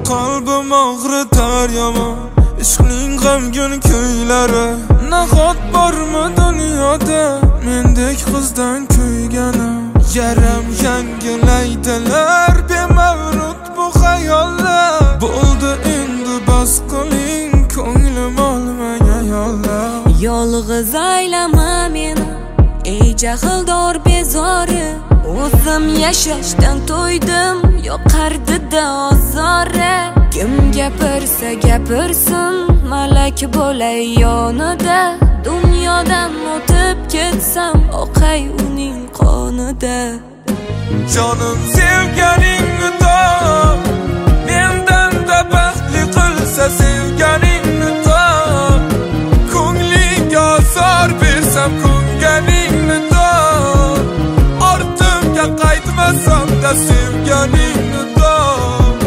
Qalbim og'ritar yomon ishqning g'amgin kuylari. Nahot bormi dunyoda mendek qizdan kuygani? Yaram yangilaydilar bemavrid bu xayollar. Bo'ldi endi bas qiling ko'nglim olmagan yollar. Yolg'iz aylama meni ey jahldor bezori. O'zim yashashdan to'ydim yoqardi-da ozori. Kim gapirsa gapirsin malak bo'lay yonida. Dunyodan o'tib ketsam oqay uning qonida. Jonim sevganingni top, mendan-da baxtli qilsa sevganingni top. Ko'ngliga azor bersam ko'nganingni top. Ortimga qaytmasam-da sevganingni top.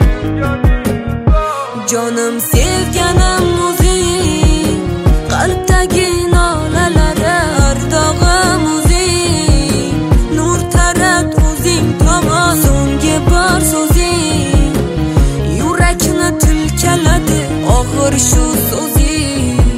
Jonim sevganim o'zing, qalbdagi nolalari ardog'im o'zing. Nur tarat o'zing tomon so'nggi bor so'zing. Yurakni tilkaladi oxir shu so'zing.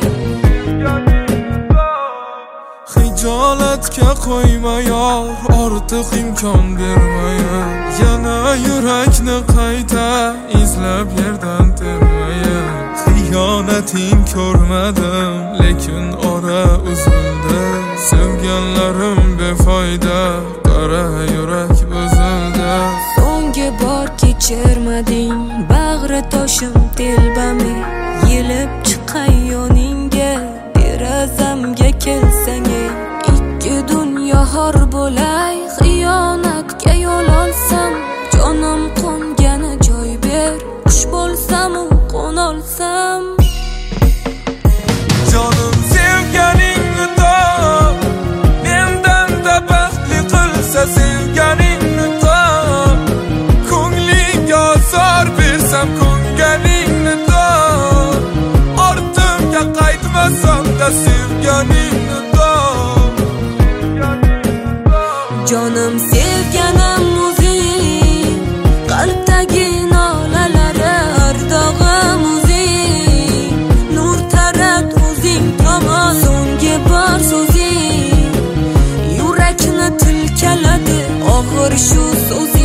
Hijolatga qo'yma yor, ortiq imkon bermayin. Yana yurakni qayta izlab yerdan termayin. Xiyonating ko'rmadim, lekin ora uzildi. Sevganlarim befoyda, qara yurak buzildi. So'nggi bor kechirmading, bag'ri toshim telbami. Yelib chiqay yoningga, derazamga kelsang ey. Ikki dunyo xor bo'lay, xiyonatga yo'l olsam. Jonim qo'ngani joy ber, qush bo'lsam u qo'nolsam. Jonim sevganingni top, mendan-da baxtli qilsa sevganingni top. Ko'ngliga azor bersam ko'nganingni top. Ortimga qaytmasam-da sevganingni top. Jonim sevganim o'zing, qalbdagi nolalari ardog'im o'zing. Nur tarat o'zing tomon so'nggi bor so'zing. Yurakni tilkaladi oxir shu so'zing.